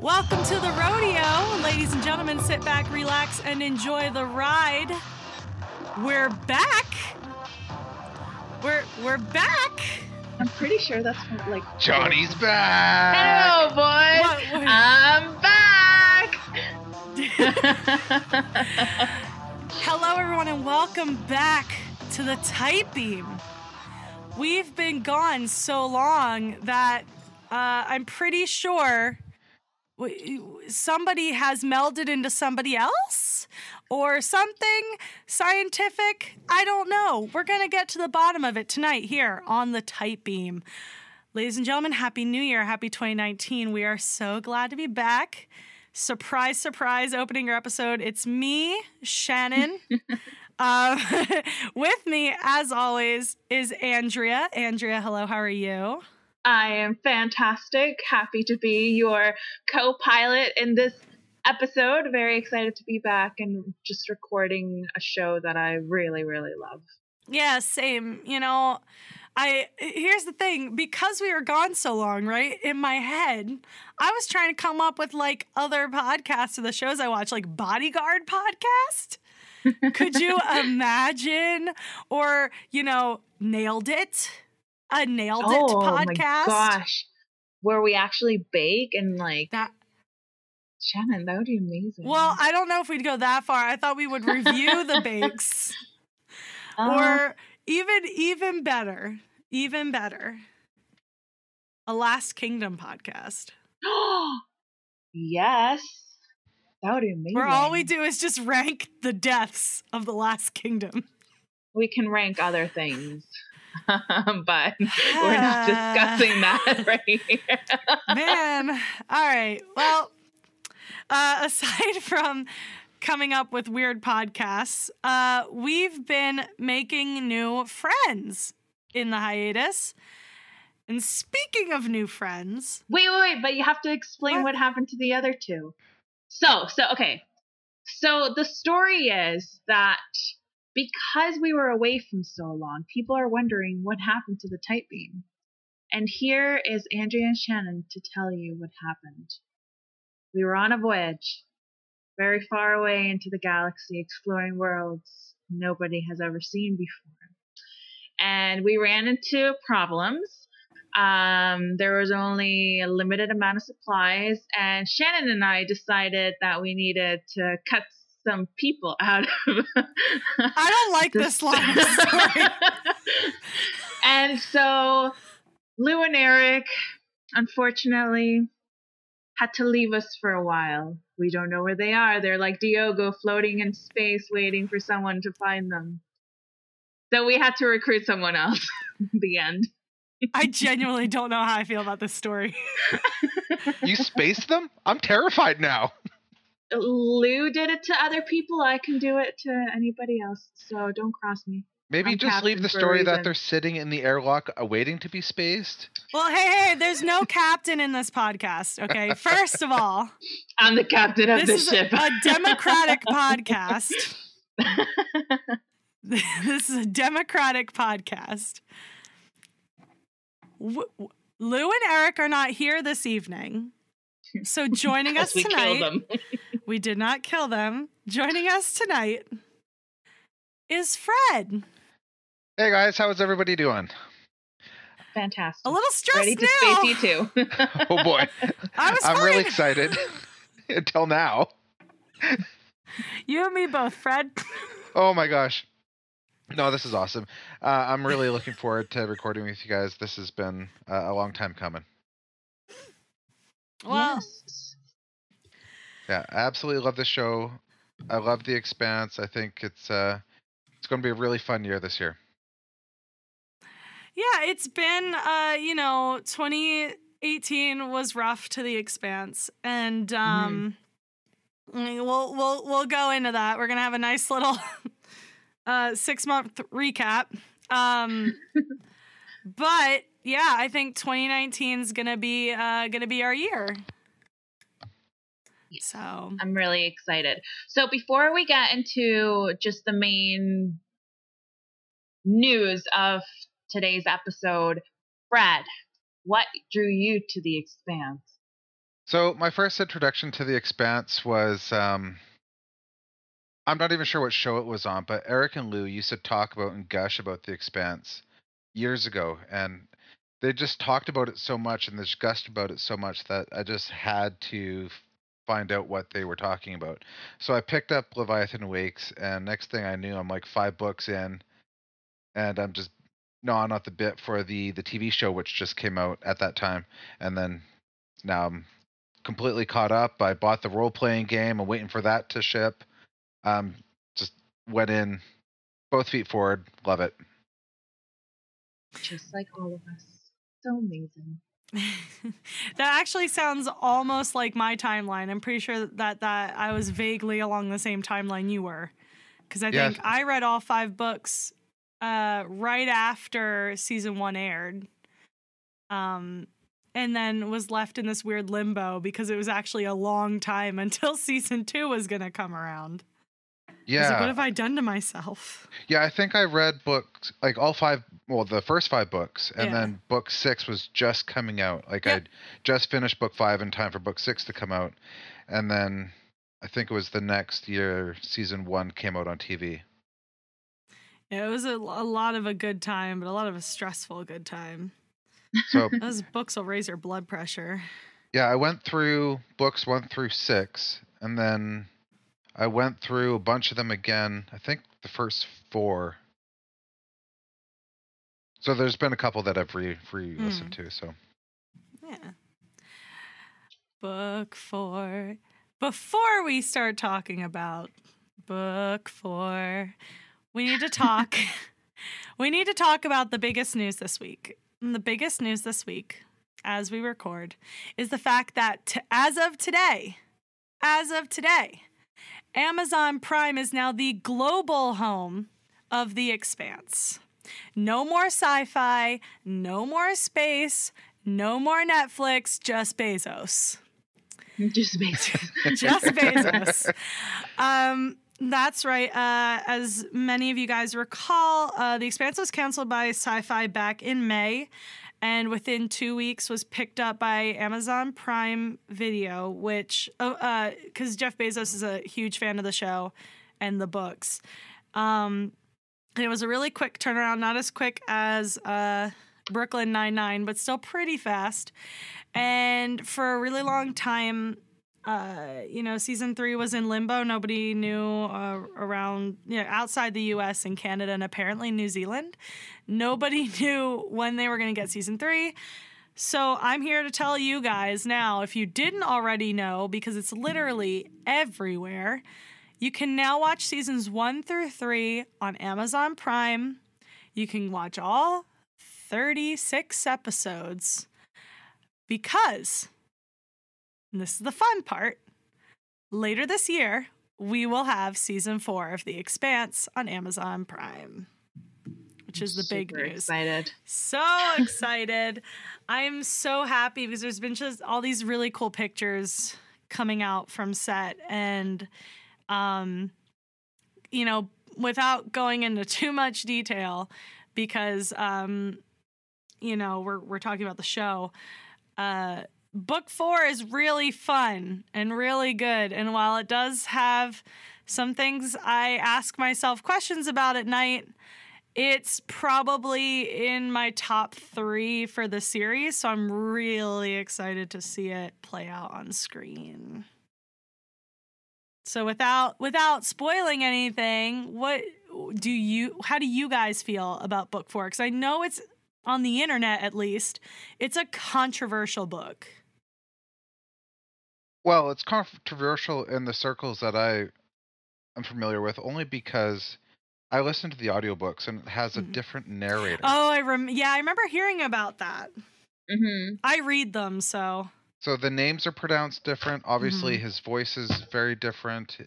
Welcome to the rodeo. Ladies and gentlemen, sit back, relax, and enjoy the ride. We're back. We're back. I'm pretty sure that's what, like... Johnny's back. Hello, boys. What? I'm back. Hello, everyone, and welcome back to the Tight Beam. We've been gone so long that I'm pretty sure somebody has melded into somebody else or something scientific. I don't know. We're going to get to the bottom of it tonight here on the Tight Beam. Ladies and gentlemen, Happy New Year. Happy 2019. We are so glad to be back. Surprise, surprise, opening your episode. It's me, Shannon. With me, as always, is Andrea. Andrea, hello, how are you? I am fantastic. Happy to be your co-pilot in this episode. Very excited to be back and just recording a show that I really, really love. Yeah, same. You know, here's the thing. Because we were gone so long, right? In my head, I was trying to come up with like other podcasts of the shows I watch, like Bodyguard podcast. Could you imagine? Or, you know, Nailed It. A Nailed It podcast. Oh my gosh. Where we actually bake and like that. Shannon, that would be amazing. Well, I don't know if we'd go that far. I thought we would review the bakes. Or even better, a Last Kingdom podcast. Yes. That would be amazing. Where all we do is just rank the deaths of the Last Kingdom. We can rank other things. But we're not discussing that right here. Man. All right. Well, aside from coming up with weird podcasts, we've been making new friends in the hiatus. And speaking of new friends... Wait, but you have to explain what happened to the other two. Okay. So the story is that because we were away from so long, people are wondering what happened to the Tight Beam. And here is Andrea and Shannon to tell you what happened. We were on a voyage, very far away into the galaxy, exploring worlds nobody has ever seen before. And we ran into problems. There was only a limited amount of supplies, and Shannon and I decided that we needed to cut some people out of I don't like this line of story. And so Lou and Eric, unfortunately, had to leave us for a while. We don't know where they are. They're like Diogo floating in space waiting for someone to find them. So we had to recruit someone else. The end. I genuinely don't know how I feel about this story. You spaced them? I'm terrified now. Lou did it to other people. I can do it to anybody else. So don't cross me. Maybe I'm just leave captain the for a story that reason. they're sitting in the airlock awaiting to be spaced. Well, hey, there's no captain in this podcast, okay? First of all, I'm the captain of this the ship. is a democratic podcast. This is a democratic podcast. Lou and Eric are not here this evening. So joining us we tonight, killed them. We did not kill them. Joining us tonight is Fred. Hey guys, how is everybody doing? Fantastic. A little stressed Ready to now. space you too. Oh boy. I'm I'm really fine. excited. Until now. You and me both, Fred. Oh my gosh. No, this is awesome. I'm really looking forward to recording with you guys. This has been a long time coming. Well, Yes. Yeah, I absolutely love this show. I love The Expanse. I think it's going to be a really fun year this year. yeah, it's been 2018 was rough to The Expanse, and we'll go into that. We're gonna have a nice little 6-month recap. But yeah, I think 2019 is gonna be our year. So I'm really excited. So before we get into just the main news of today's episode, Fred, what drew you to The Expanse? So my first introduction to The Expanse was I'm not even sure what show it was on, but Eric and Lou used to talk about and gush about The Expanse years ago, and they just talked about it so much and they just gushed about it so much that I just had to find out what they were talking about. So I picked up Leviathan Wakes, and next thing I knew, I'm like 5 books in, and I'm just gnawing at the bit for the TV show, which just came out at that time, and then now I'm completely caught up. I bought the role playing game. I'm waiting for that to ship. Just went in both feet forward. Love it. Just like all of us. So amazing. That actually sounds almost like my timeline. I'm pretty sure that I was vaguely along the same timeline you were, because I think I read all 5 books right after season 1 aired, and then was left in this weird limbo because it was actually a long time until season 2 was gonna come around. Yeah. I was like, what have I done to myself? Yeah, I think I read books, like all 5, well, the first 5 books, and then book 6 was just coming out. Like I'd just finished book 5 in time for book 6 to come out. And then I think it was the next year, season 1 came out on TV. Yeah, it was a lot of a good time, but a lot of a stressful good time. So those books will raise your blood pressure. Yeah, I went through books 1 through 6, and then I went through a bunch of them again. I think the first 4. So there's been a couple that I've re-listened to. So yeah. Book 4. Before we start talking about book 4, we need to talk. We need to talk about the biggest news this week. And the biggest news this week, as we record, is the fact that as of today, Amazon Prime is now the global home of The Expanse. No more sci-fi, no more space, no more Netflix, just Bezos. Just Bezos. Just Bezos. That's right. As many of you guys recall, The Expanse was canceled by Sci-Fi back in May, and within 2 weeks was picked up by Amazon Prime Video, which, because Jeff Bezos is a huge fan of the show and the books. It was a really quick turnaround, not as quick as Brooklyn Nine-Nine, but still pretty fast. And for a really long time, season 3 was in limbo. Nobody knew around, outside the U.S. and Canada and apparently New Zealand. Nobody knew when they were going to get season 3. So I'm here to tell you guys now, if you didn't already know, because it's literally everywhere, you can now watch seasons 1 through 3 on Amazon Prime. You can watch all 36 episodes because, and this is the fun part, later this year, we will have season 4 of The Expanse on Amazon Prime, which is the big news. Excited. So excited. I'm so happy because there's been just all these really cool pictures coming out from set, and without going into too much detail, because we're talking about the show. Book 4 is really fun and really good, and while it does have some things I ask myself questions about at night, it's probably in my top 3 for the series, so I'm really excited to see it play out on screen. So without spoiling anything, how do you guys feel about book 4? Because I know it's, on the internet at least, it's a controversial book. Well, it's controversial in the circles that I am familiar with, only because I listened to the audiobooks and it has a different narrator. Oh, I remember hearing about that. Mm-hmm. I read them, so the names are pronounced different. Obviously, his voice is very different.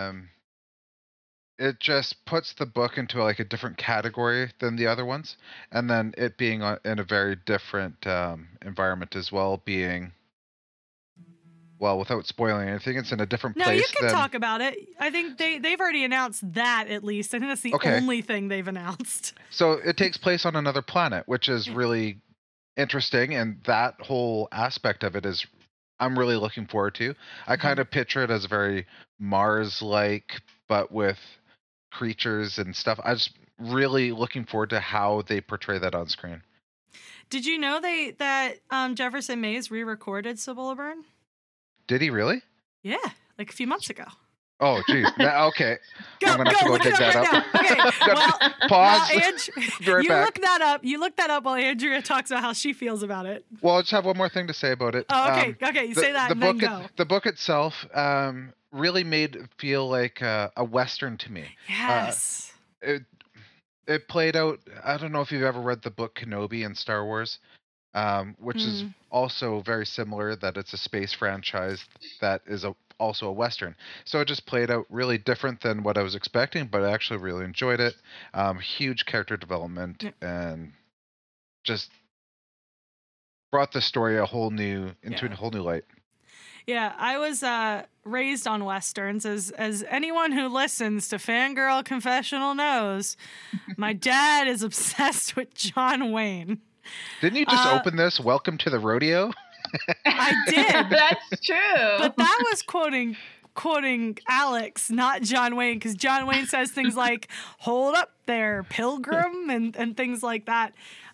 It just puts the book into like a different category than the other ones, and then it being in a very different environment as well, being, well, without spoiling anything, it's in a different place. No, you can talk about it. I think they've already announced that, at least. I think that's the only thing they've announced. So it takes place on another planet, which is really interesting, and that whole aspect of it is I'm really looking forward to. I kind of picture it as very Mars-like, but with creatures and stuff. I was really looking forward to how they portray that on screen. Did you know that Jefferson Mays re-recorded Cibola Burn? Did he really? Yeah, like a few months ago. Oh, geez. Okay. I'm going to have to go look dig it up that right up. now. Okay, well, Pause. Be right you back. look that up. You look that up while Andrea talks about how she feels about it. Well, I just have one more thing to say about it. Oh, okay. Okay, you say that and then go. The book itself really made it feel like a Western to me. Yes. It played out. I don't know if you've ever read the book Kenobi in Star Wars, which is also very similar. That it's a space franchise that is also a Western. So it just played out really different than what I was expecting, but I actually really enjoyed it. Huge character development and just brought the story into a whole new light. Yeah, I was raised on Westerns, as anyone who listens to Fangirl Confessional knows. My dad is obsessed with John Wayne. Didn't you just open this? Welcome to the rodeo. I did. That's true. But that was quoting Alex, not John Wayne, because John Wayne says things like "Hold up there, Pilgrim" and things like that.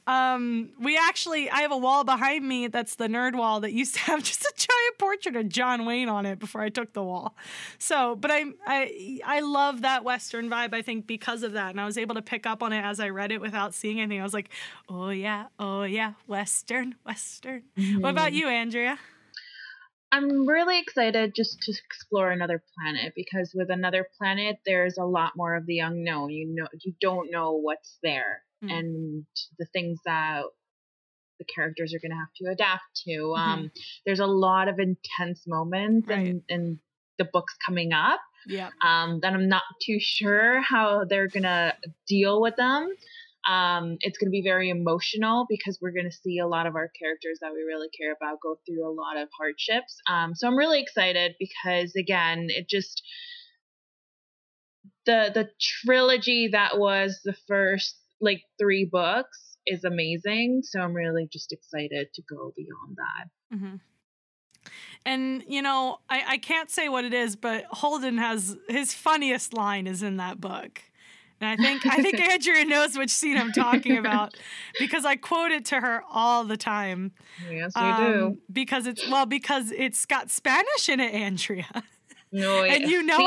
I have a wall behind me that's the nerd wall that used to have just a giant portrait of John Wayne on it before I took the wall. So, but I love that Western vibe, I think, because of that. And I was able to pick up on it as I read it without seeing anything. I was like, oh yeah, Western. Mm-hmm. What about you, Andrea? I'm really excited just to explore another planet, because with another planet, there's a lot more of the unknown. You don't know what's there. And the things that the characters are going to have to adapt to. There's a lot of intense moments in the books coming up. Yeah. That I'm not too sure how they're going to deal with them. It's going to be very emotional, because we're going to see a lot of our characters that we really care about go through a lot of hardships. So I'm really excited, because again, it just the trilogy that was the first 3 books is amazing. So I'm really just excited to go beyond that. Mm-hmm. And, I can't say what it is, but Holden has his funniest line is in that book. And I think Andrea knows which scene I'm talking about, because I quote it to her all the time. Yes, you do. Because it's got Spanish in it, Andrea. No, and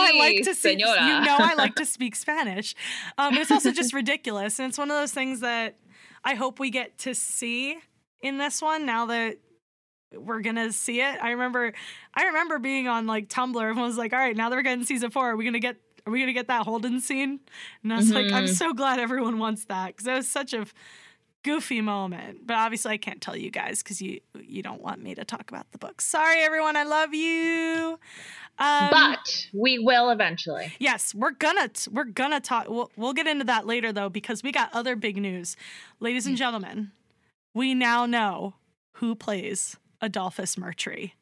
I like to speak Spanish. But it's also just ridiculous. And it's one of those things that I hope we get to see in this one, now that we're going to see it. I remember being on Tumblr. Everyone was like, all right, now that we're getting season 4, are we going to get that Holden scene? And I was like, I'm so glad everyone wants that, because it was such a goofy moment. But obviously I can't tell you guys, because you don't want me to talk about the book. Sorry, everyone. I love you. But we will eventually. Yes, we're gonna talk. We'll get into that later, though, because we got other big news. Ladies and gentlemen, we now know who plays Adolphus Murtry.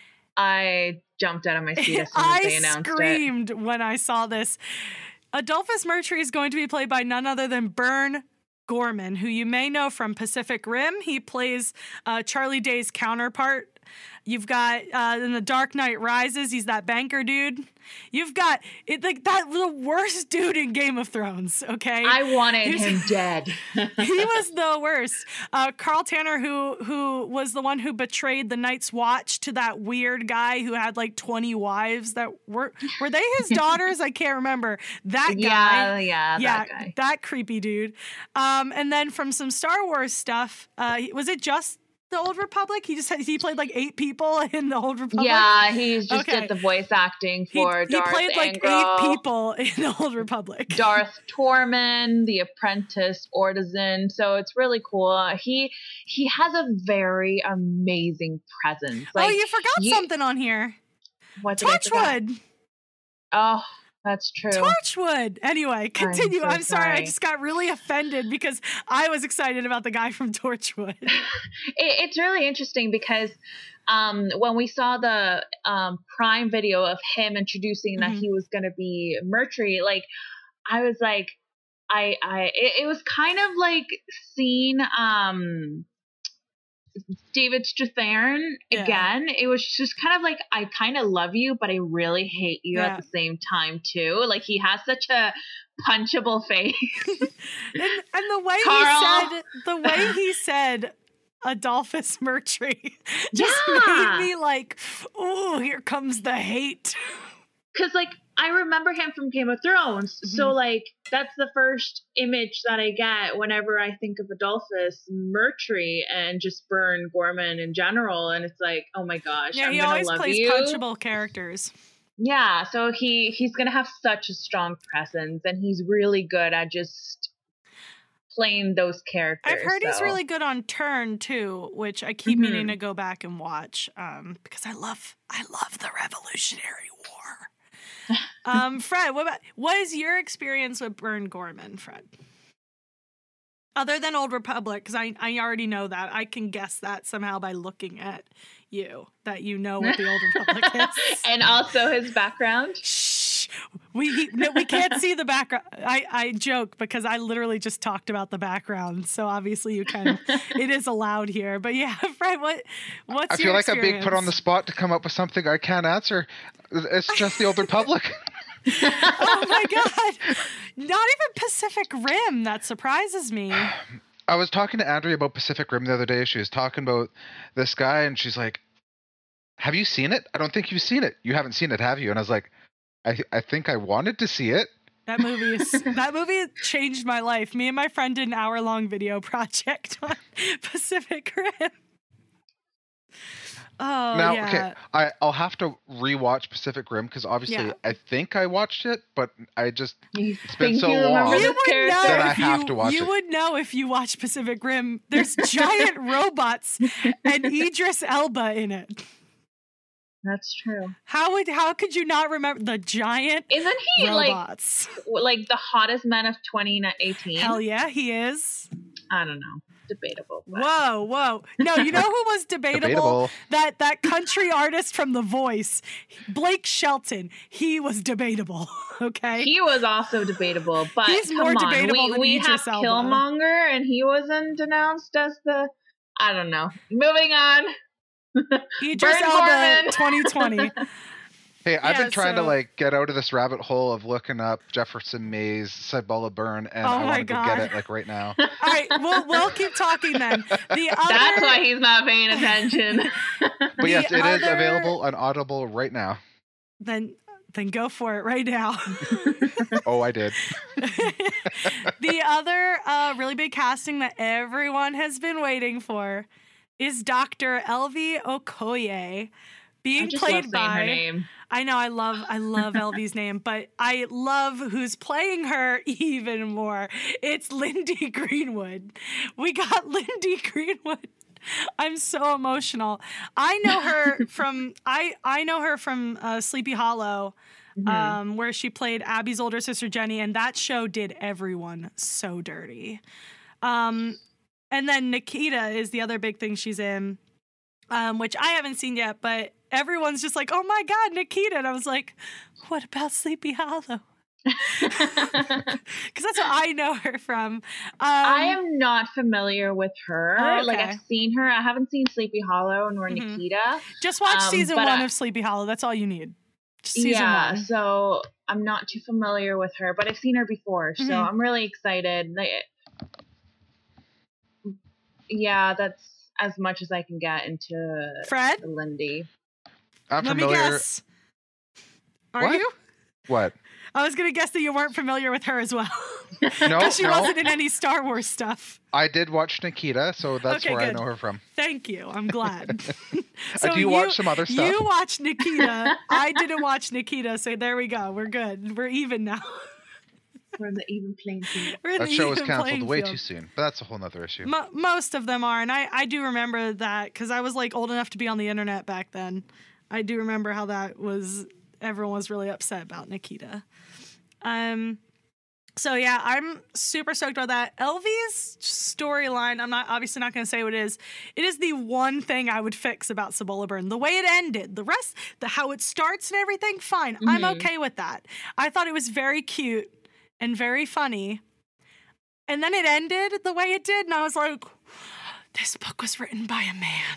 I jumped out of my seat as soon as they announced it. I screamed when I saw this. Adolphus Murtry is going to be played by none other than Burn Gorman, who you may know from Pacific Rim. He plays Charlie Day's counterpart. You've got in The Dark Knight Rises, he's that banker dude. You've got the worst dude in Game of Thrones, okay? I wanted him dead. He was the worst. Carl Tanner, who was the one who betrayed the Night's Watch to that weird guy who had 20 wives that were they his daughters? I can't remember. That guy. Yeah, that guy. That creepy dude. And then from some Star Wars stuff, was it just the Old Republic? He played 8 people in the Old Republic. Yeah, he's just did the voice acting for Darth He played Angro, 8 people in the Old Republic. Darth Tormund, the Apprentice Ortisan. So it's really cool. He has a very amazing presence. You forgot something on here. What did Torchwood. Oh, that's true. Torchwood. Anyway, continue. I'm sorry. I just got really offended because I was excited about the guy from Torchwood. It's really interesting because when we saw the Prime video of him introducing that he was going to be Murtry, I was like, it was kind of like seeing David Strathairn again. It was just kind of like, I kind of love you, but I really hate you at the same time too. Like he has such a punchable face. and the way he said Adolphus Murtry just made me like, oh, here comes the hate. Because like I remember him from Game of Thrones, so like that's the first image that I get whenever I think of Adolphus Murtry and just Burn Gorman in general, and it's like, oh my gosh, he always plays punchable characters. Yeah, so he's gonna have such a strong presence, and he's really good at just playing those characters. I've heard he's really good on Turn too, which I keep meaning to go back and watch because I love the Revolutionary War. Fred, what is your experience with Burn Gorman, Fred? Other than Old Republic, because I already know that. I can guess that somehow by looking at you, that you know what the Old Republic is. And also his background. Shh. We can't see the background. I joke because I literally just talked about the background, so obviously you can. It is allowed here, but yeah, Fred, what's I feel your like I'm being put on the spot to come up with something I can't answer. It's just the Old Republic. Oh my god! Not even Pacific Rim. That surprises me. I was talking to Andrea about Pacific Rim the other day. She was talking about this guy, and she's like, "Have you seen it? I don't think you've seen it. You haven't seen it, have you?" And I was like, I think I wanted to see it. That movie changed my life. Me and my friend did an hour-long video project on Pacific Rim. Oh, now, yeah. okay, I'll have to rewatch Pacific Rim because obviously I think I watched it, but it's been so long that I have to watch it. You would know if you watch Pacific Rim. There's giant robots and Idris Elba in it. That's true. How could you not remember the giant Isn't he robots? like the hottest man of 2018? Hell yeah, he is. I don't know. Debatable. But. Whoa. No, you know who was debatable? That country artist from The Voice, Blake Shelton. He was debatable, okay? He was also debatable, but he's more debatable than we have Elba. Killmonger, and he wasn't announced as the... I don't know. Moving on. Idris Elba 2020. Hey, I've been trying to get out of this rabbit hole of looking up Jefferson Mays, Cibola Byrne, and I want to go get it right now. All right, we'll keep talking then. That's why he's not paying attention. But yes, it is available on Audible right now. Then go for it right now. Oh, I did. The other really big casting that everyone has been waiting for is Dr. Elvie Okoye, being played by her name. I know I love Elvie's name, but I love who's playing her even more. It's Lindy Greenwood. We got Lindy Greenwood. I'm so emotional. I know her from Sleepy Hollow, where she played Abby's older sister Jenny, and that show did everyone so dirty. And then Nikita is the other big thing she's in, which I haven't seen yet, but everyone's just like, oh my God, Nikita. And I was like, what about Sleepy Hollow? Because that's what I know her from. I am not familiar with her. Oh, okay. Like, I've seen her. I haven't seen Sleepy Hollow nor Nikita. Just watch season 1 of Sleepy Hollow. That's all you need. Just season 1. So I'm not too familiar with her, but I've seen her before. So I'm really excited. Yeah, that's as much as I can get into Fred? Lindy. I'm familiar. Let me guess. Are you? What? I was going to guess that you weren't familiar with her as well. No, because she wasn't in any Star Wars stuff. I did watch Nikita, so that's where good. I know her from. Thank you. I'm glad. So do you watch some other stuff? You watched Nikita. I didn't watch Nikita, so there we go. We're good. We're even now. We're in the even playing field. That show was canceled way too soon, but that's a whole nother issue. Most of them are, and I do remember that because I was old enough to be on the internet back then. I do remember how that was. Everyone was really upset about Nikita. So yeah, I'm super stoked about that. Elvie's storyline, I'm obviously not going to say what it is. It is the one thing I would fix about Cibola Byrne. The way it ended, the rest, how it starts and everything, fine. I'm okay with that. I thought it was very cute and very funny. And then it ended the way it did, and I was like, this book was written by a man.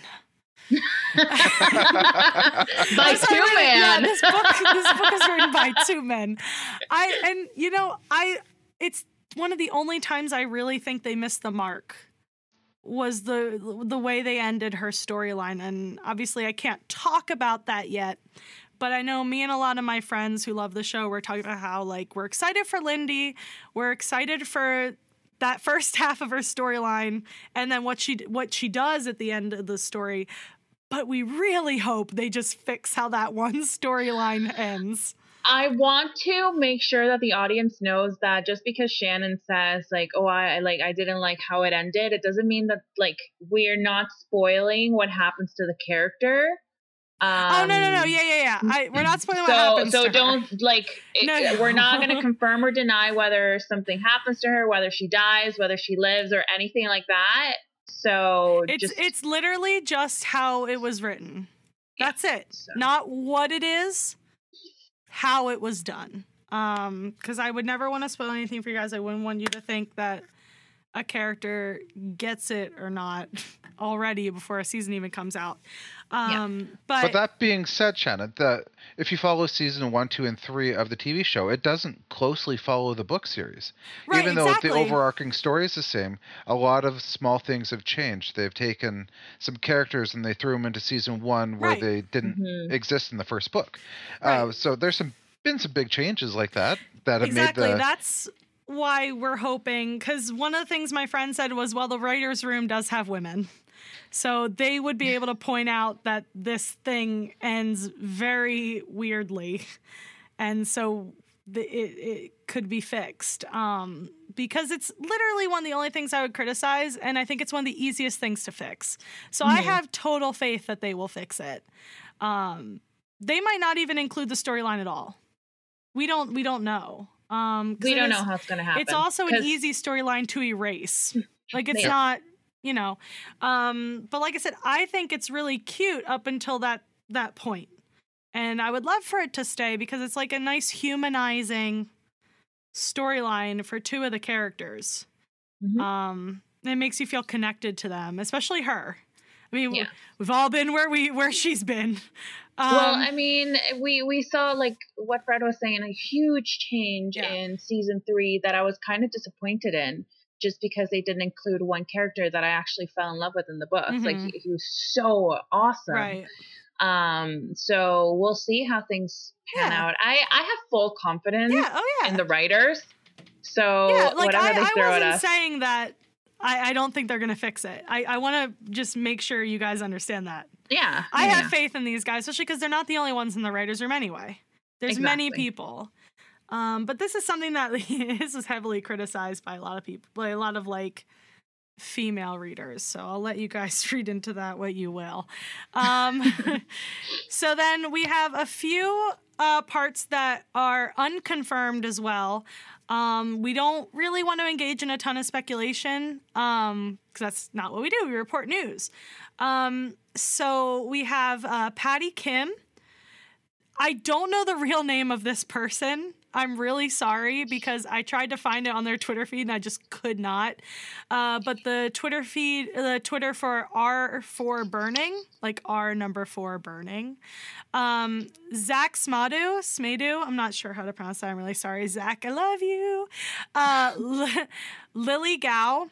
By two men. Yeah, this book is written by two men. It's one of the only times I really think they missed the mark was the way they ended her storyline. And obviously I can't talk about that yet, but I know me and a lot of my friends who love the show, we're talking about how, like, we're excited for Lindy. We're excited for that first half of her storyline and then what she does at the end of the story. But we really hope they just fix how that one storyline ends. I want to make sure that the audience knows that just because Shannon says, like, oh, I didn't like how it ended, it doesn't mean that, like, we're not spoiling what happens to the character. No. Yeah. We're not spoiling what happens to her. So don't, like, we're not going to confirm or deny whether something happens to her, whether she dies, whether she lives, or anything like that. So it's literally just how it was written. That's it. So. Not what it is. How it was done. Because I would never want to spoil anything for you guys. I wouldn't want you to think that a character gets it or not already before a season even comes out. But that being said, Shannon, if you follow season 1, 2, and 3 of the TV show, it doesn't closely follow the book series. Right, Even though exactly. the overarching story is the same, a lot of small things have changed. They've taken some characters and they threw them into season 1 where they didn't exist in the first book. Right. So there's been some big changes like that have exactly. made That's why we're hoping, because one of the things my friend said was, well, the writer's room does have women. So they would be able to point out that this thing ends very weirdly. And so it could be fixed. Because it's literally one of the only things I would criticize. And I think it's one of the easiest things to fix. So I have total faith that they will fix it. They might not even include the storyline at all. We don't know. We don't know how it's going to happen. It's also an easy storyline to erase. Like, it's not, but like I said, I think it's really cute up until that point. And I would love for it to stay because it's like a nice humanizing storyline for two of the characters. It makes you feel connected to them, especially her. I mean, we've all been where she's been. Well, I mean, we saw, like what Fred was saying, a huge change in season 3 that I was kind of disappointed in, just because they didn't include one character that I actually fell in love with in the books. Like he was so awesome. Right. So we'll see how things pan out. I have full confidence in the writers. So whatever they throw at us. I wasn't saying that I don't think they're going to fix it. I want to just make sure you guys understand that. Yeah. I have faith in these guys, especially because they're not the only ones in the writer's room anyway. There's many people. But this is something that this was heavily criticized by a lot of people, by a lot of like female readers. So I'll let you guys read into that what you will. So then we have a few parts that are unconfirmed as well. We don't really want to engage in a ton of speculation because that's not what we do. We report news. So we have Patty Kim. I don't know the real name of this person. I'm really sorry because I tried to find it on their Twitter feed and I just could not. But the Twitter for R4 Burning, like R4 Burning. Zach Smadu, I'm not sure how to pronounce that. I'm really sorry. Zach, I love you. Lily Gao.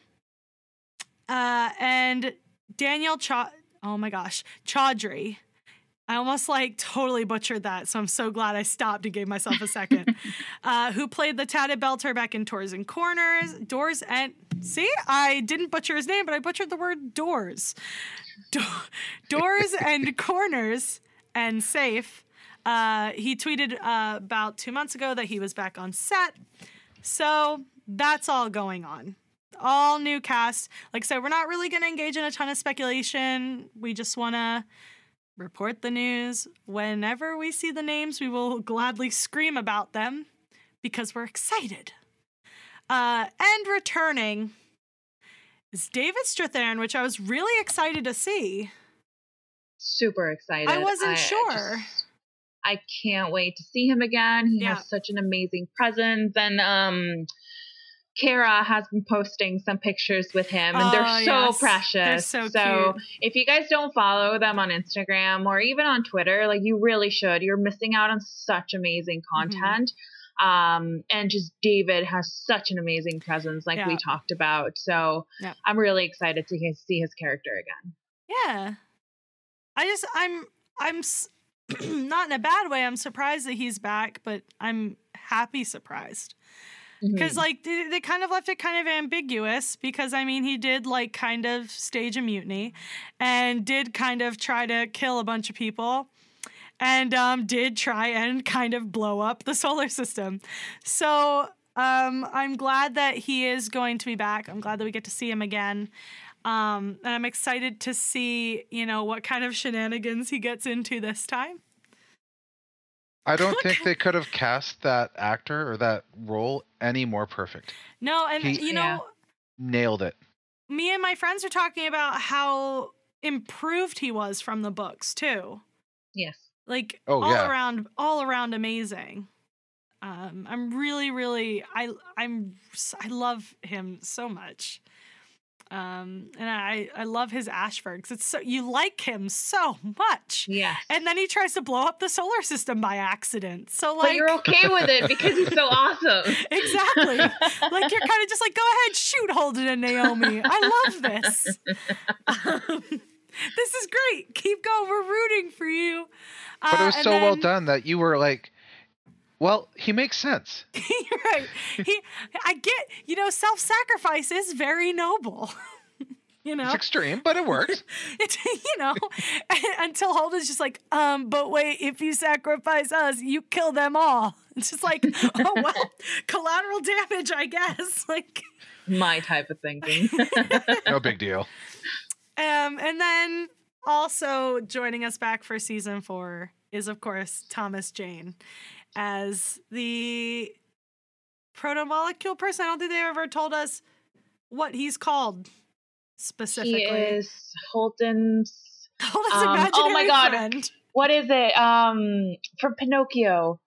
And Daniel Chaudhry. I almost totally butchered that, so I'm so glad I stopped and gave myself a second. Who played the tatted belter back in Doors and see, I didn't butcher his name, but I butchered the word doors. Doors and Corners and Safe. He tweeted about 2 months ago that he was back on set. So that's all going on. All new cast. Like I said, we're not really going to engage in a ton of speculation. We just want to report the news. Whenever we see the names, we will gladly scream about them because we're excited. And returning is David Strathairn, which I was really excited to see. Super excited. I wasn't sure. I can't wait to see him again. He has such an amazing presence. And Kara has been posting some pictures with him, and they're so precious. They're so cute. If you guys don't follow them on Instagram or even on Twitter, like, you really should. You're missing out on such amazing content. And just David has such an amazing presence, like we talked about. So I'm really excited to see his character again. Yeah. I'm not in a bad way. I'm surprised that he's back, but I'm happy surprised. Because like they kind of left it kind of ambiguous, because I mean he did like kind of stage a mutiny and did kind of try to kill a bunch of people and did try and kind of blow up the solar system. So I'm glad that he is going to be back. I'm glad that we get to see him again. And I'm excited to see, what kind of shenanigans he gets into this time. I don't think they could have cast that actor or that role any more perfect. No, and nailed it. Me and my friends are talking about how improved he was from the books too. Yes. Like all around amazing. I'm really I love him so much. And I love his Ashford, 'cause it's so, you like him so much. Yeah. And then he tries to blow up the solar system by accident. So like, but you're okay with it because he's so awesome. Exactly. Like, you're kind of just like, go ahead, shoot Holden and Naomi. I love this. This is great. Keep going. We're rooting for you. But it was so well done that you were like, well, he makes sense. Right. I get, self-sacrifice is very noble. It's extreme, but it works. Until Holden's just like, but wait, if you sacrifice us, you kill them all. It's just like, oh, well, collateral damage, I guess. Like, my type of thinking. No big deal. And then also joining us back for season 4 is, of course, Thomas Jane as the proto-molecule person. I don't think they ever told us what he's called specifically. He is Holden's imaginary oh my God. friend. What is it? From Pinocchio.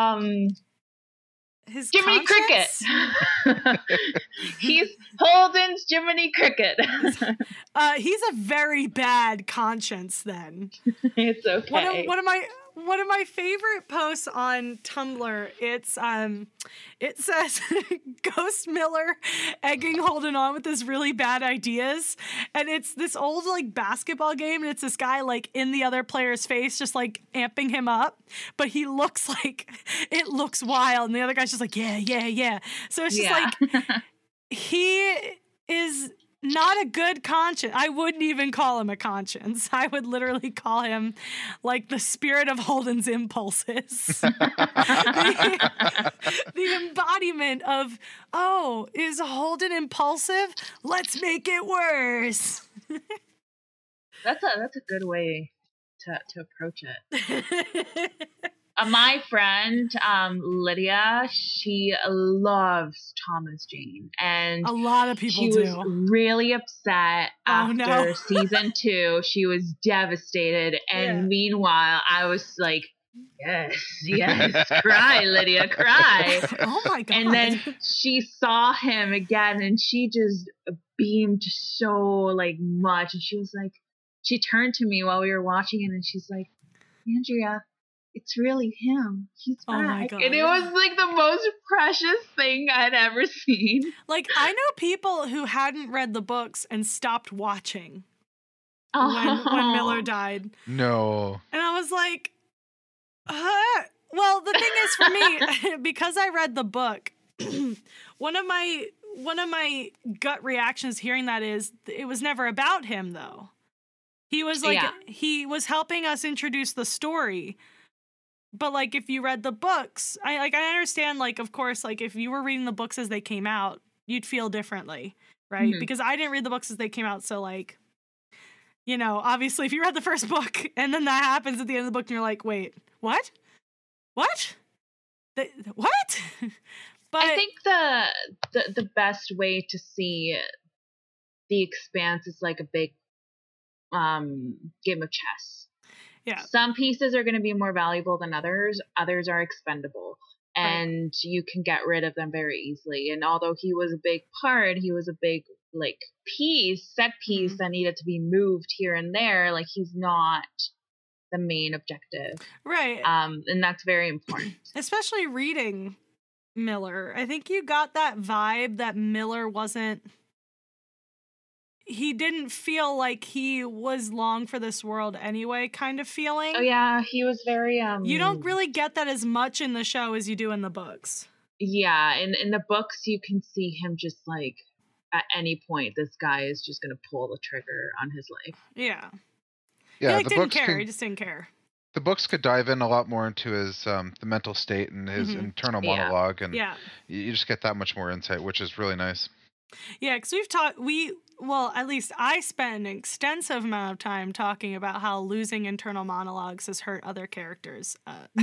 His Jiminy conscience? Cricket. He's Holden's Jiminy Cricket. He's a very bad conscience then. It's okay. One of my favorite posts on Tumblr, it says Ghost Miller egging Holden on with his really bad ideas, and it's this old like basketball game, and it's this guy like in the other player's face just like amping him up, but he looks like it looks wild, and the other guy's just like yeah. So it's just like he is not a good conscience. I wouldn't even call him a conscience. I would literally call him like the spirit of Holden's impulses. the embodiment of, is Holden impulsive? Let's make it worse. That's a good way to approach it. My friend, Lydia, she loves Thomas Jane, and a lot of people she was really upset after season 2. She was devastated, and meanwhile, I was like, yes, cry, Lydia, cry. Oh my God. And then she saw him again, and she just beamed so like much, and she was like, she turned to me while we were watching it, and she's like, Andrea, it's really him. He's back. Oh my God. And it was like the most precious thing I'd ever seen. Like, I know people who hadn't read the books and stopped watching when Miller died. No. And I was like, well, the thing is for me, because I read the book, one of my gut reactions hearing that is it was never about him though. He was like, he was helping us introduce the story. But like, if you read the books, I understand, like, of course, like if you were reading the books as they came out, you'd feel differently, right? Mm-hmm. Because I didn't read the books as they came out. So like, obviously if you read the first book and then that happens at the end of the book and you're like, wait, what? What? What? But I think the best way to see The Expanse is like a big game of chess. Yeah. Some pieces are going to be more valuable than others. Others are expendable. and you can get rid of them very easily. And although he was a big part, he was a big like set piece that needed to be moved here and there. Like he's not the main objective. Right. And that's very important. Especially reading Miller. I think you got that vibe that Miller he didn't feel like he was long for this world anyway, kind of feeling. Oh yeah, he was very You don't really get that as much in the show as you do in the books. Yeah, in the books you can see him just like at any point this guy is just going to pull the trigger on his life. Yeah. Yeah, he didn't care. He just didn't care. The books could dive in a lot more into his the mental state and his internal monologue, and you just get that much more insight, which is really nice. Yeah, because at least I spend an extensive amount of time talking about how losing internal monologues has hurt other characters.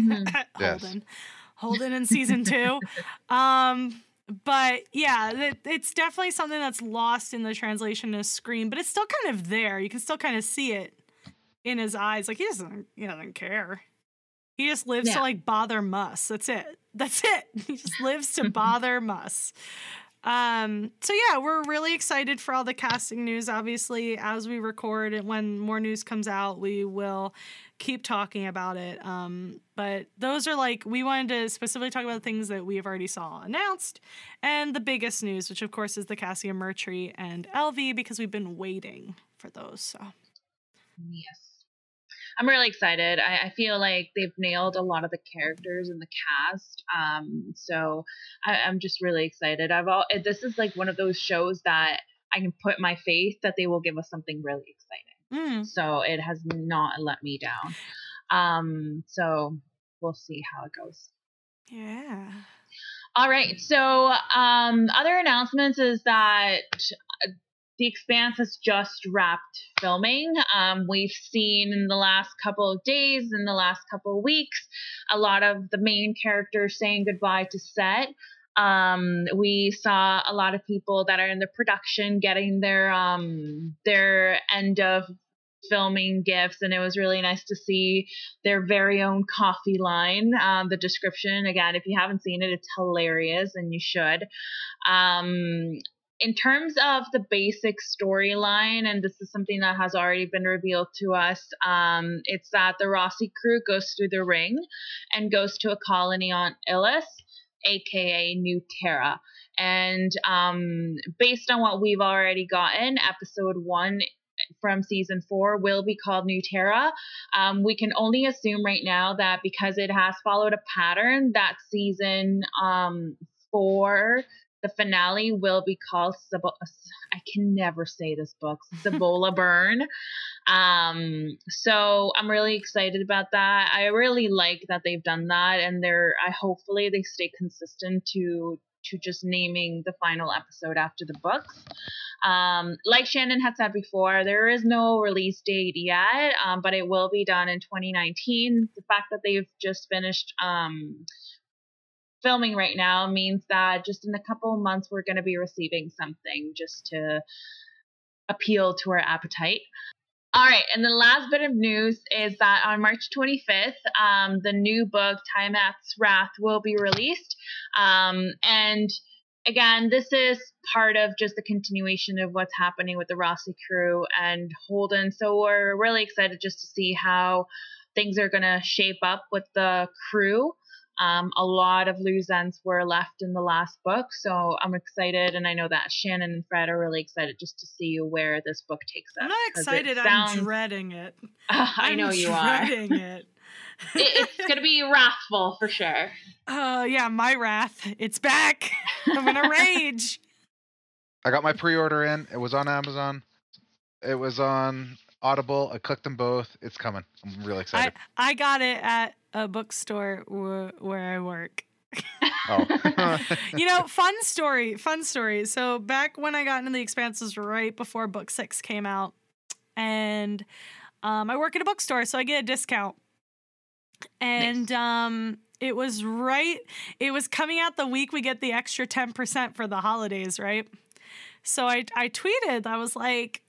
Holden in season 2. But yeah, it's definitely something that's lost in the translation to screen, but it's still kind of there. You can still kind of see it in his eyes. Like he doesn't care. He just lives to like bother Muss. That's it. He just lives to bother Muss. So yeah, we're really excited for all the casting news. Obviously, as we record and when more news comes out, we will keep talking about it. But those are like, we wanted to specifically talk about the things that we have already saw announced and the biggest news, which of course is the casting of Murtry and Elvie, because we've been waiting for those. So yes. I'm really excited. I feel like they've nailed a lot of the characters in the cast. So I'm just really excited. This is like one of those shows that I can put my faith that they will give us something really exciting. So it has not let me down. So we'll see how it goes. Yeah. All right. So other announcements is that The Expanse has just wrapped filming. We've seen in the last couple of days, in the last couple of weeks, a lot of the main characters saying goodbye to set. We saw a lot of people that are in the production getting their end of filming gifts, and it was really nice to see their very own coffee line. The description, again, if you haven't seen it, it's hilarious and you should. In terms of the basic storyline, and this is something that has already been revealed to us, it's that the Rossi crew goes through the ring and goes to a colony on Ilus, aka New Terra. And based on what we've already gotten, episode 1 from season 4 will be called New Terra. We can only assume right now that because it has followed a pattern, that season 4, the finale will be called I can never say this book, Cibola Burn. So I'm really excited about that. I really like that they've done that, and hopefully they stay consistent to just naming the final episode after the books. Like Shannon had said before, there is no release date yet, but it will be done in 2019. The fact that they've just finished filming right now means that just in a couple of months we're going to be receiving something just to appeal to our appetite. All right, and the last bit of news is that on March 25th, the new book Tiamat's Wrath will be released. And again, this is part of just the continuation of what's happening with the Rossi crew and Holden. So we're really excited just to see how things are going to shape up with the crew. A lot of loose ends were left in the last book, so I'm excited, and I know that Shannon and Fred are really excited just to see where this book takes us. I'm not excited, I'm dreading it. I know you are. Dreading it. It's going to be wrathful for sure. Yeah, my wrath. It's back. I'm going to rage. I got my pre-order in. It was on Amazon. It was on Audible. I clicked them both. It's coming. I'm really excited. I got it at a bookstore where I work. Oh. Fun story. So back when I got into The Expanse was right before book 6 came out. And I work at a bookstore, so I get a discount. And nice. It was coming out the week we get the extra 10% for the holidays, right? So I tweeted, I was like,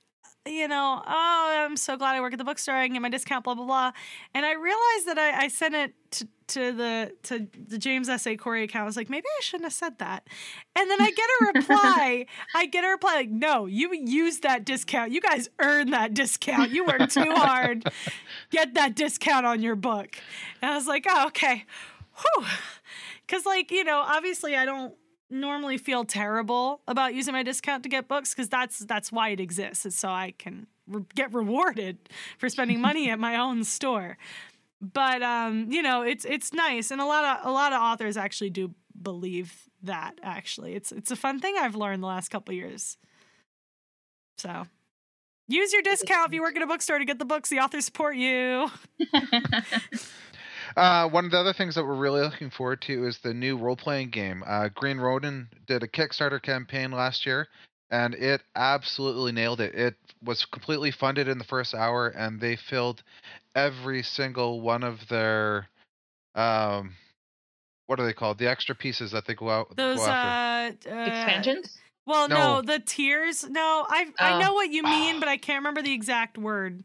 I'm so glad I work at the bookstore. I can get my discount, blah, blah, blah. And I realized that I sent it to the James S.A. Corey account. I was like, maybe I shouldn't have said that. And then I get a reply. Like, no, you used that discount. You guys earned that discount. You worked too hard. Get that discount on your book. And I was like, oh, okay. Whew. Because, obviously I don't normally feel terrible about using my discount to get books, because that's why it exists. It's so I can get rewarded for spending money at my own store. But it's nice, and a lot of authors actually do believe that. Actually, it's a fun thing I've learned the last couple of years. So, use your discount if you work at a bookstore to get the books. The authors support you. One of the other things that we're really looking forward to is the new role-playing game. Green Ronin did a Kickstarter campaign last year, and it absolutely nailed it. It was completely funded in the first hour, and they filled every single one of their what are they called? The extra pieces that they go after. Expansions? Well, no, the tiers. No, I know what you mean, but I can't remember the exact word.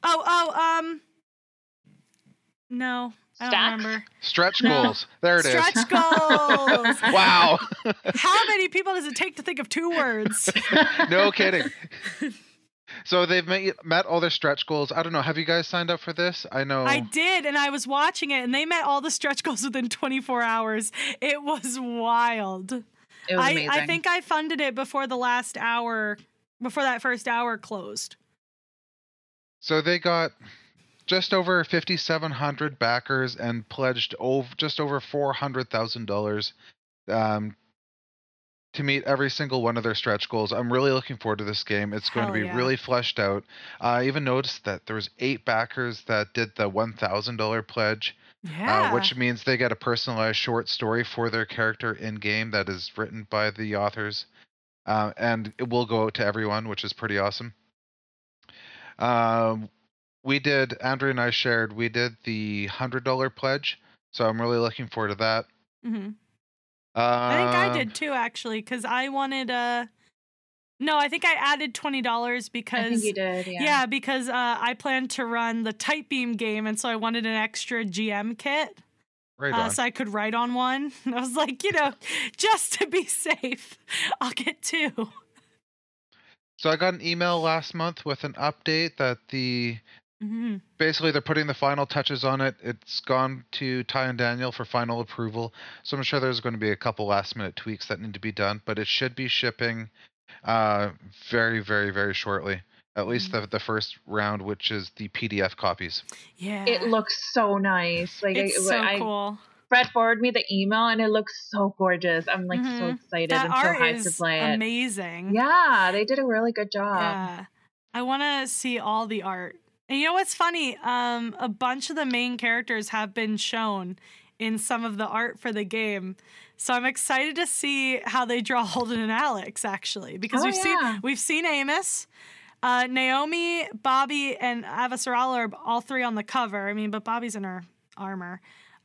No. I don't remember. Stretch goals. There it is. Stretch goals. Wow. How many people does it take to think of 2 words? No kidding. So they've met all their stretch goals. I don't know. Have you guys signed up for this? I know. I did, and I was watching it, and they met all the stretch goals within 24 hours. It was wild. It was amazing. I think I funded it before that first hour closed. So they got just over 5,700 backers and pledged just over $400,000 to meet every single one of their stretch goals. I'm really looking forward to this game. It's going to be really fleshed out. I even noticed that there was 8 backers that did the $1,000 pledge, which means they get a personalized short story for their character in game that is written by the authors, and it will go out to everyone, which is pretty awesome. Andrew and I shared, we did the $100 pledge, so I'm really looking forward to that. Mm-hmm. I think I did too, actually, because I wanted no, I think I added $20 because I think you did, yeah. Yeah, because I planned to run the Type Beam game, and so I wanted an extra GM kit. Right on. So I could write on one. And I was like, just to be safe, I'll get 2. So I got an email last month with an update that basically they're putting the final touches on it. It's gone to Ty and Daniel for final approval. So I'm sure there's going to be a couple last minute tweaks that need to be done, but it should be shipping very, very, very shortly. At least the first round, which is the PDF copies. Yeah. It looks so nice. Like it's cool. Fred forwarded me the email, and it looks so gorgeous. I'm like so excited that and so hyped to play it. Amazing. Yeah, they did a really good job. Yeah. I want to see all the art. And you know what's funny? A bunch of the main characters have been shown in some of the art for the game. So I'm excited to see how they draw Holden and Alex, actually. Because we've seen Amos. Naomi, Bobby, and Avasarala are all 3 on the cover. I mean, but Bobby's in her armor.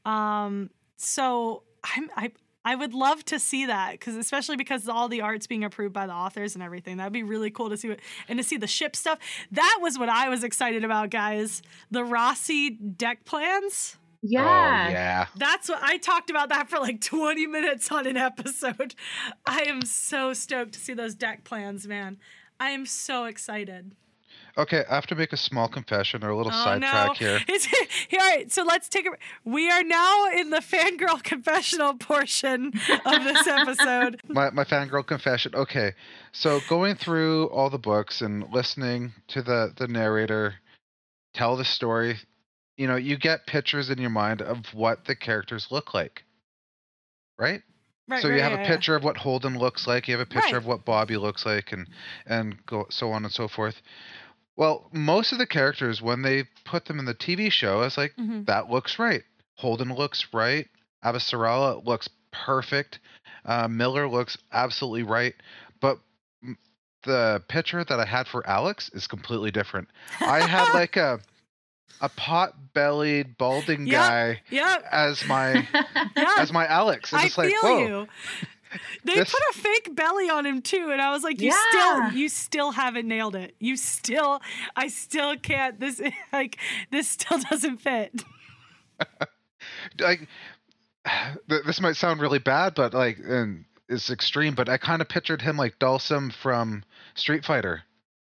So I would love to see that, especially because all the art's being approved by the authors and everything. That'd be really cool to see and to see the ship stuff. That was what I was excited about, guys. The Rossi deck plans. Yeah. Oh, yeah. That's what I talked about that for like 20 minutes on an episode. I am so stoked to see those deck plans, man. I am so excited. Okay, I have to make a small confession or a little sidetrack here. All right, so let's take we are now in the fangirl confessional portion of this episode. My fangirl confession. Okay, so going through all the books and listening to the narrator tell the story, you get pictures in your mind of what the characters look like, right? Right, so you have a picture of what Holden looks like, you have a picture of what Bobby looks like, and go so on and so forth. Well, most of the characters, when they put them in the TV show, I was like, that looks right. Holden looks right. Avasarala looks perfect. Miller looks absolutely right. But the picture that I had for Alex is completely different. I had like a pot-bellied, balding guy as my Alex. And I it's like, feel whoa. you. They This- put a fake belly on him too, and I was like, you still haven't nailed it. I still can't. This still doesn't fit. Like, this might sound really bad, but like, and it's extreme, but I kind of pictured him like Dhalsim from Street Fighter.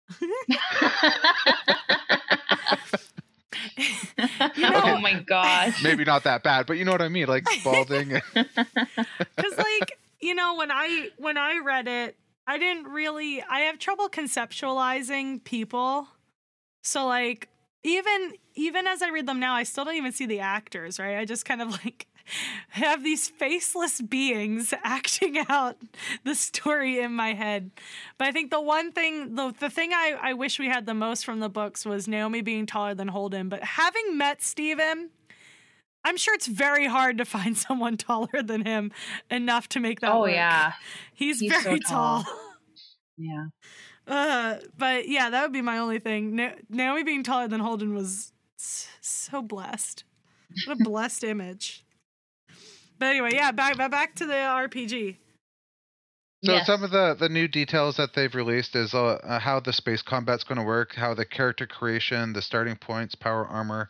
Oh my gosh. Maybe not that bad, but you know what I mean, like balding. Because like, when I read it, I have trouble conceptualizing people. So like, even as I read them now, I still don't even see the actors, right? I just kind of like have these faceless beings acting out the story in my head. But I think the one thing, the thing I wish we had the most from the books was Naomi being taller than Holden. But having met Steven, I'm sure it's very hard to find someone taller than him enough to make that work. Yeah. He's very so tall. tall. Yeah. But yeah, that would be my only thing. Naomi being taller than Holden was so blessed. What a blessed image. But anyway, yeah, back to the RPG. So Yes. some of the new details that they've released is how the space combat's going to work, how the character creation, the starting points, power armor.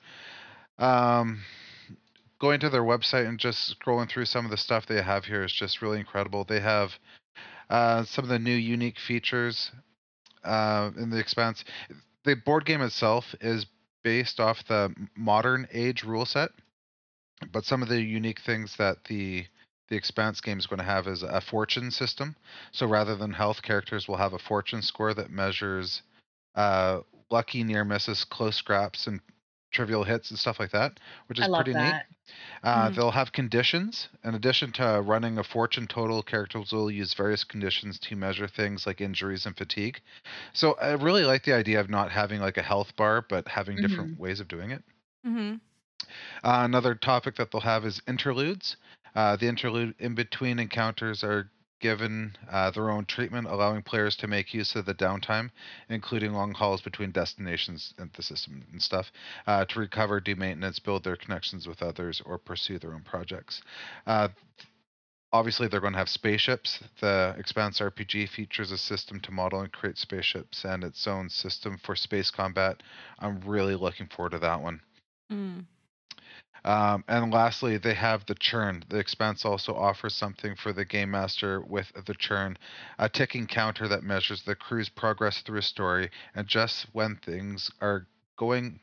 Going to their website and just scrolling through some of the stuff they have here is just really incredible. They have some of the new unique features in the Expanse. The board game itself is based off the modern age rule set, but some of the unique things that the Expanse game is going to have is a fortune system. So rather than health, characters will have a fortune score that measures lucky near misses, close scraps, and trivial hits and stuff like that, which is I love pretty that. neat. They'll have conditions. In addition to running a fortune total, characters will use various conditions to measure things like injuries and fatigue. So I really like the idea of not having like a health bar, but having different ways of doing it. Mm-hmm. Another topic that they'll have is interludes. The interlude in between encounters are given their own treatment, allowing players to make use of the downtime, including long hauls between destinations and the system and stuff, to recover, do maintenance, build their connections with others, or pursue their own projects. Obviously, they're going to have spaceships. The Expanse RPG features a system to model and create spaceships and its own system for space combat. I'm really looking forward to that one. Mm. And lastly, they have the churn. The Expanse also offers something for the game master with the churn, a ticking counter that measures the crew's progress through a story, and just when things are going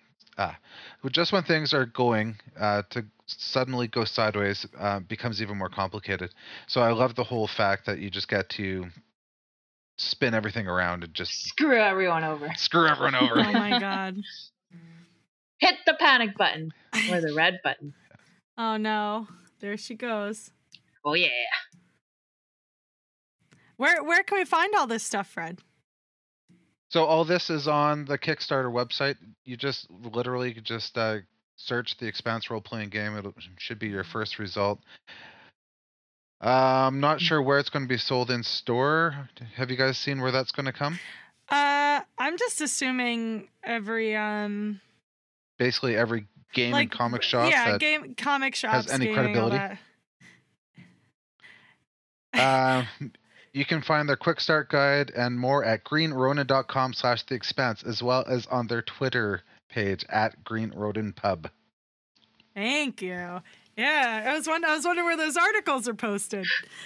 to suddenly go sideways, becomes even more complicated. So I love the whole fact that you just get to spin everything around and just Screw everyone over. screw everyone over. Oh my god. Hit the panic button or the red button. Oh no. There she goes. Oh yeah. Where can we find all this stuff, Fred? So all this is on the Kickstarter website. You just literally just search the Expanse role-playing game. It should be your first result. I'm not sure where it's going to be sold in store. Have you guys seen where that's going to come? I'm just assuming every Basically every game and comic shop that game comic shops has any gaming, all credibility. that. You can find their quick start guide and more at greenronin.com/theexpanse, as well as on their Twitter page at greenrodinpub. Thank you. Yeah, I was wondering where those articles are posted.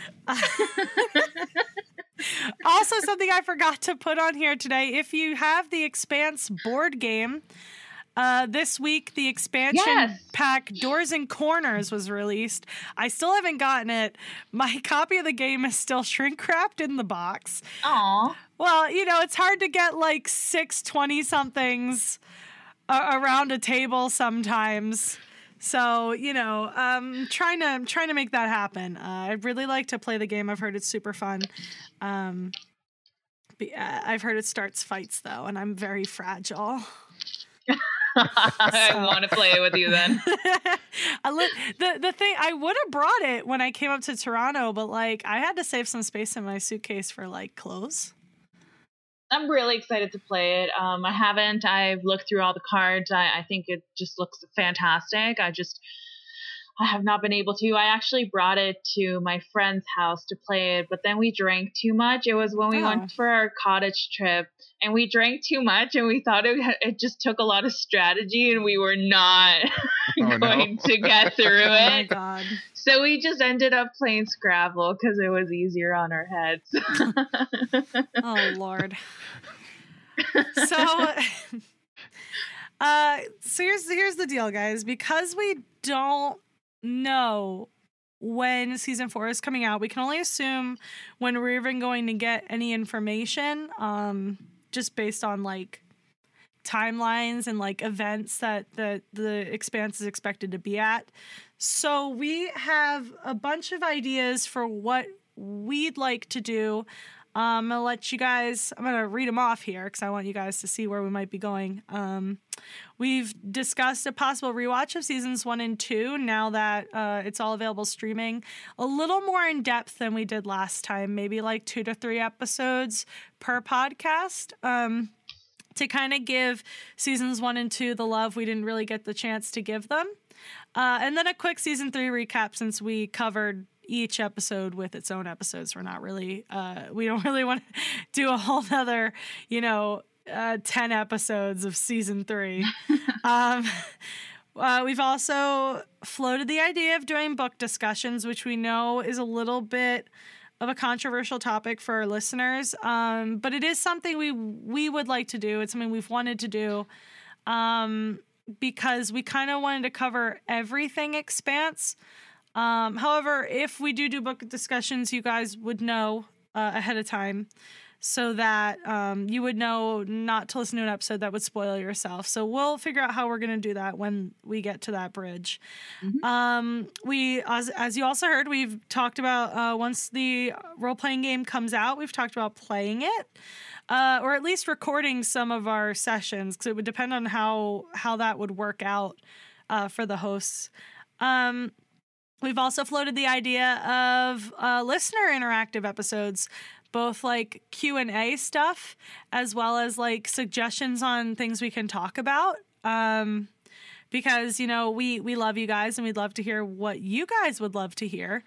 Also, something I forgot to put on here today: if you have the Expanse board game, this week the expansion pack Doors and Corners was released. I still haven't gotten it. My copy of the game is still shrink wrapped in the box. Aw. Well, it's hard to get like 6 20-somethings around a table sometimes. So, trying to make that happen. I'd really like to play the game. I've heard it's super fun. I've heard it starts fights though, and I'm very fragile. I want to play with you then. The thing, I would have brought it when I came up to Toronto, but like I had to save some space in my suitcase for like clothes. I'm really excited to play it. I haven't. I've looked through all the cards. I think it just looks fantastic. I have not been able to. I actually brought it to my friend's house to play it, but then we drank too much. It was when we went for our cottage trip, and we drank too much, and we thought it just took a lot of strategy, and we were not going to get through it. Oh my God. So we just ended up playing Scrabble because it was easier on our heads. Oh, Lord. So here's the deal, guys. Because we don't know when season 4 is coming out, we can only assume when we're even going to get any information, just based on like timelines and like events that the Expanse is expected to be at. So we have a bunch of ideas for what we'd like to do. I'm going to read them off here because I want you guys to see where we might be going. We've discussed a possible rewatch of seasons 1 and 2 now that it's all available streaming. A little more in depth than we did last time, maybe like 2 to 3 episodes per podcast, to kind of give seasons 1 and 2 the love we didn't really get the chance to give them. And then a quick season 3 recap since we covered each episode with its own episodes. We're not really, we don't really want to do a whole nother, 10 episodes of season 3. We've also floated the idea of doing book discussions, which we know is a little bit of a controversial topic for our listeners. But it is something we would like to do. It's something we've wanted to do, because we kind of wanted to cover everything Expanse. However, if we do book discussions, you guys would know ahead of time so that you would know not to listen to an episode that would spoil yourself. So we'll figure out how we're going to do that when we get to that bridge. Mm-hmm. As you also heard, we've talked about once the role-playing game comes out, we've talked about playing it. Or at least recording some of our sessions, because it would depend on how that would work out for the hosts. We've also floated the idea of listener interactive episodes, both like Q&A stuff as well as like suggestions on things we can talk about. Because, we love you guys and we'd love to hear what you guys would love to hear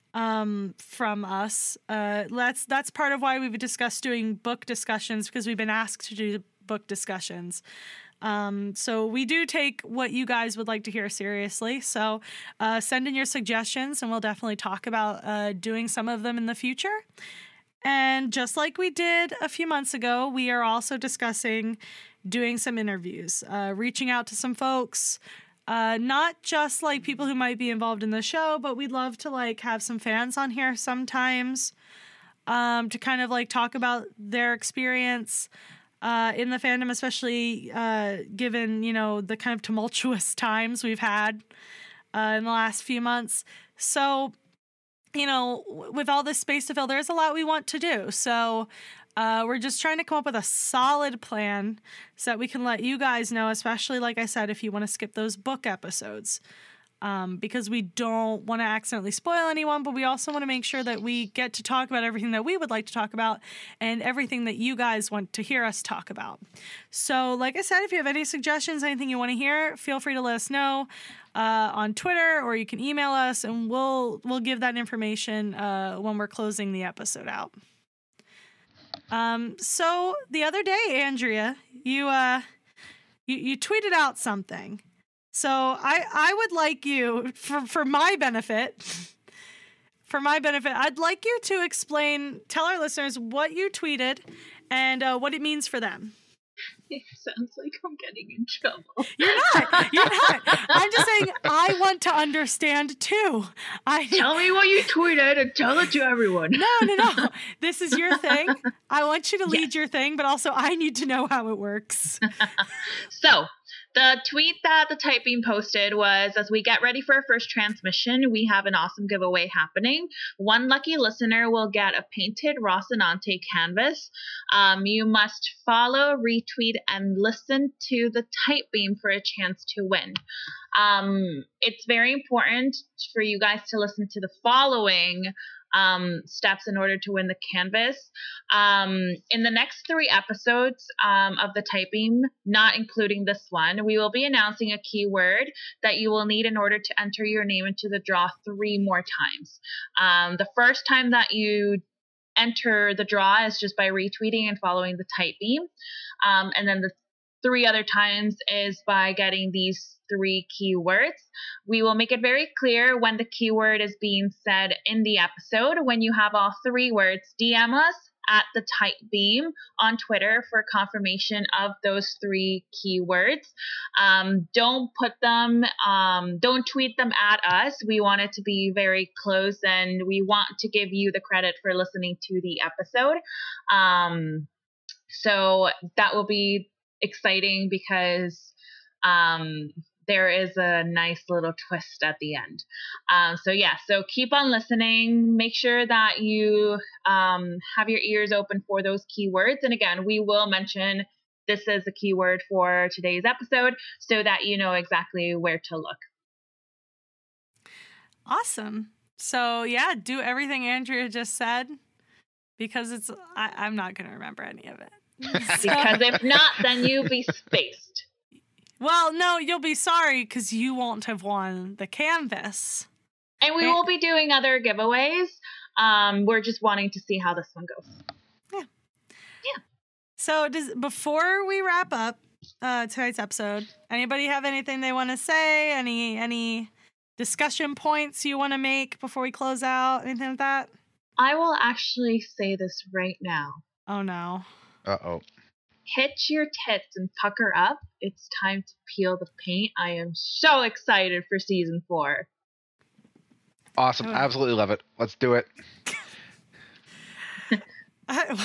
from us. That's part of why we've discussed doing book discussions, because we've been asked to do book discussions. So we do take what you guys would like to hear seriously. So send in your suggestions and we'll definitely talk about doing some of them in the future. And just like we did a few months ago, we are also discussing doing some interviews, reaching out to some folks, not just like people who might be involved in the show, but we'd love to like have some fans on here sometimes, to kind of like talk about their experience in the fandom, especially given, the kind of tumultuous times we've had in the last few months. So, with all this space to fill, there's a lot we want to do. So we're just trying to come up with a solid plan so that we can let you guys know, especially, like I said, if you want to skip those book episodes. Because we don't want to accidentally spoil anyone, but we also want to make sure that we get to talk about everything that we would like to talk about and everything that you guys want to hear us talk about. So, like I said, if you have any suggestions, anything you want to hear, feel free to let us know on Twitter, or you can email us, and we'll give that information when we're closing the episode out. So the other day, Andrea, you tweeted out something. So I would like you, for my benefit, I'd like you to tell our listeners what you tweeted and what it means for them. It sounds like I'm getting in trouble. You're not. I'm just saying I want to understand too. Tell me what you tweeted and tell it to everyone. No. This is your thing. I want you to lead your thing, but also I need to know how it works. So, the tweet that the Type Beam posted was, as we get ready for our first transmission, we have an awesome giveaway happening. One lucky listener will get a painted Rocinante canvas. You must follow, retweet, and listen to the Type Beam for a chance to win. It's very important for you guys to listen to the following steps in order to win the canvas. In the next 3 episodes of the Type Beam, not including this one, we will be announcing a keyword that you will need in order to enter your name into the draw 3 more times. The first time that you enter the draw is just by retweeting and following the Type Beam. And then the 3 other times is by getting these 3 keywords. We will make it very clear when the keyword is being said in the episode. When you have all 3 words, DM us at the Type Beam on Twitter for confirmation of those 3 keywords. Don't tweet them at us. We want it to be very close, and we want to give you the credit for listening to the episode. So that will be exciting because there is a nice little twist at the end. So keep on listening. Make sure that you have your ears open for those keywords. And again, we will mention this is a keyword for today's episode so that you know exactly where to look. Awesome. So yeah, do everything Andrea just said, because I'm not going to remember any of it. Because if not, then you'll be spaced. Well, no, you'll be sorry because you won't have won the canvas. And we will be doing other giveaways. We're just wanting to see how this one goes. Yeah. So before we wrap up tonight's episode, anybody have anything they want to say? Any discussion points you want to make before we close out? Anything like that? I will actually say this right now. Oh, no. Uh-oh. Hitch your tits and pucker up. It's time to peel the paint. I am so excited for season 4. Awesome. Absolutely love it. Let's do it. I'm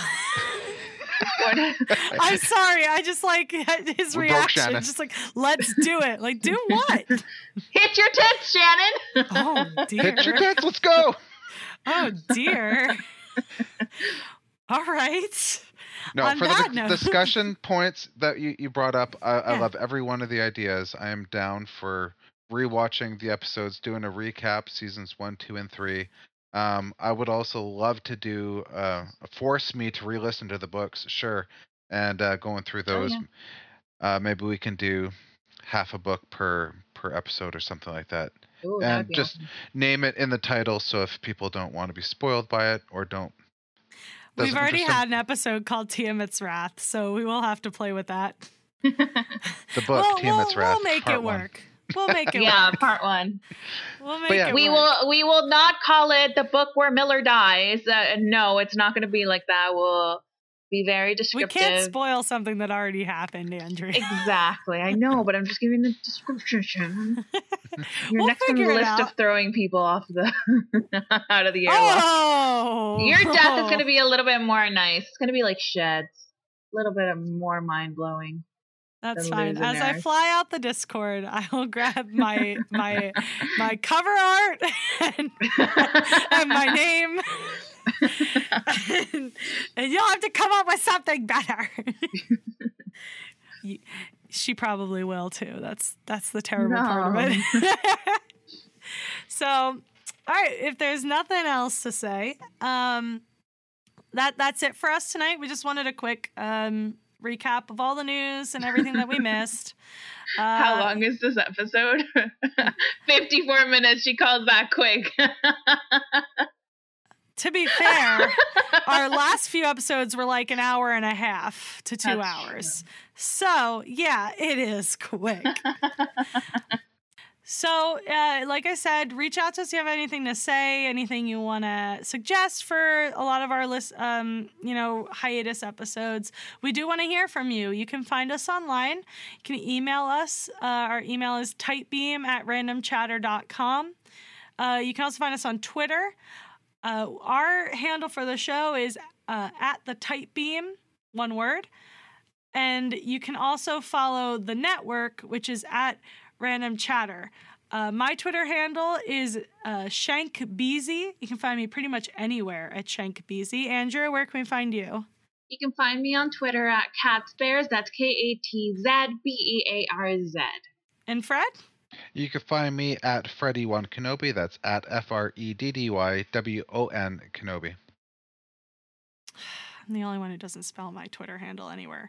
sorry. I just like his reaction. Just like, let's do it. Like, do what? Hit your tits, Shannon. Oh, dear. Hit your tits. Let's go. Oh, dear. All right. No, for the discussion points that you brought up, I love every one of the ideas. I am down for rewatching the episodes, doing a recap, seasons 1, 2, and 3. I would also love to do force me to re-listen to the books, sure, and going through those. Oh, yeah. Maybe we can do half a book per episode or something like that. Ooh, and just awesome. Name it in the title, so if people don't want to be spoiled by it or don't. We've already had an episode called Tiamat's Wrath, so we will have to play with that. The book, Tiamat's Wrath. We'll make it work. We'll make it work. Yeah, part 1. We'll make it we work. We will not call it the book where Miller dies. No, it's not going to be like that. We'll be very descriptive. We can't spoil something that already happened, Andrea. Exactly. I know, but I'm just giving the description. You're We'll next on the figure it list out. of throwing people off the out of the airlock. Oh! Your death is going to be a little bit more nice. It's going to be like Shed's. A little bit more mind-blowing. That's than fine. As I Losers. fly out the Discord, I will grab my cover art and my name. and you'll have to come up with something better. She probably will too. That's the terrible part of it. So, all right, if there's nothing else to say, that's it for us tonight. We just wanted a quick recap of all the news and everything that we missed. How long is this episode? 54 minutes. She called back quick. To be fair, our last few episodes were like an hour and a half to 2 That's hours. So, yeah, it is quick. So, like I said, reach out to us if you have anything to say, anything you want to suggest for a lot of our hiatus episodes. We do want to hear from you. You can find us online. You can email us. Our email is typebeam@randomchatter.com. You can also find us on Twitter. Our handle for the show is at the Typebeam, one word. And you can also follow the network, which is at Random Chatter. My Twitter handle is ShankBeezy. You can find me pretty much anywhere at ShankBeezy. Andrea, where can we find you? You can find me on Twitter at Catsbears. That's KATZBEARZ. And Fred? You can find me at Freddy1 Kenobi. That's at FREDDYWON Kenobi. I'm the only one who doesn't spell my Twitter handle anywhere.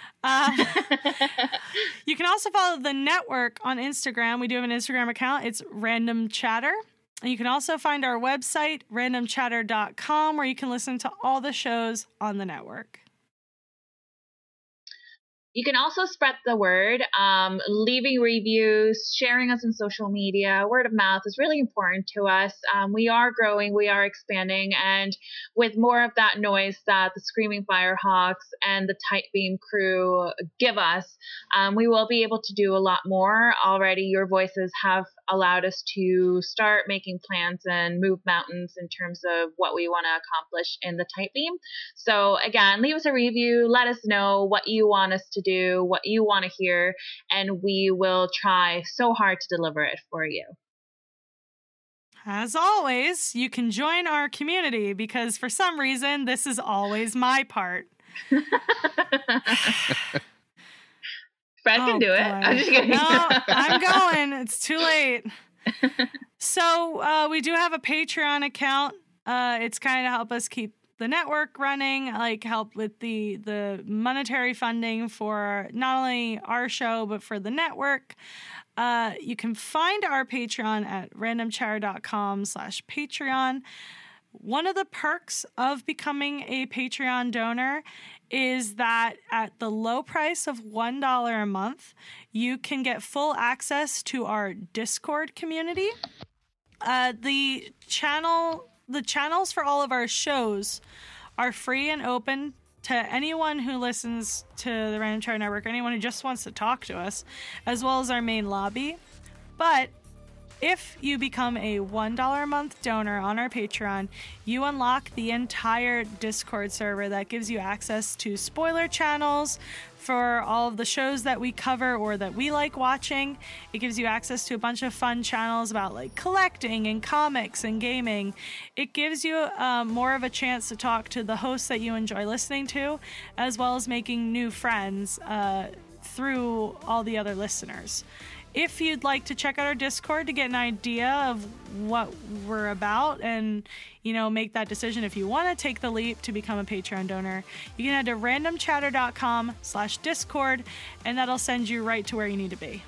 You can also follow the network on Instagram. We do have an Instagram account. It's Random Chatter. And you can also find our website, randomchatter.com, where you can listen to all the shows on the network. You can also spread the word, leaving reviews, sharing us on social media. Word of mouth is really important to us. We are growing, we are expanding, and with more of that noise that the Screaming Firehawks and the Tight Beam crew give us, we will be able to do a lot more. Already, your voices have allowed us to start making plans and move mountains in terms of what we want to accomplish in the Tight Beam. So again, leave us a review. Let us know what you want us to do, what you want to hear, and we will try so hard to deliver it for you. As always, you can join our community because for some reason, this is always my part. Fred can do it. I'm just kidding. No, I'm going. It's too late. So we do have a Patreon account. It's kind of help us keep the network running, like help with the monetary funding for not only our show, but for the network. You can find our Patreon at randomchatter.com/Patreon. One of the perks of becoming a Patreon donor is that at the low price of $1 a month, you can get full access to our Discord community. The channels for all of our shows are free and open to anyone who listens to the Random Chatter Network, anyone who just wants to talk to us, as well as our main lobby. But if you become a $1 a month donor on our Patreon, you unlock the entire Discord server that gives you access to spoiler channels for all of the shows that we cover or that we like watching. It gives you access to a bunch of fun channels about like collecting and comics and gaming. It gives you more of a chance to talk to the hosts that you enjoy listening to, as well as making new friends through all the other listeners. If you'd like to check out our Discord to get an idea of what we're about and, make that decision if you want to take the leap to become a Patreon donor, you can head to randomchatter.com/Discord, and that'll send you right to where you need to be.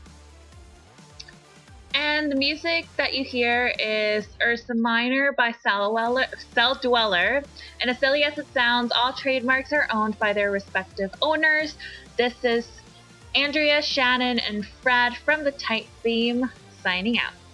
And the music that you hear is Ursa Minor by Cell Dweller. And as silly as it sounds, all trademarks are owned by their respective owners. This is Andrea, Shannon, and Fred from the Tight Beam signing out.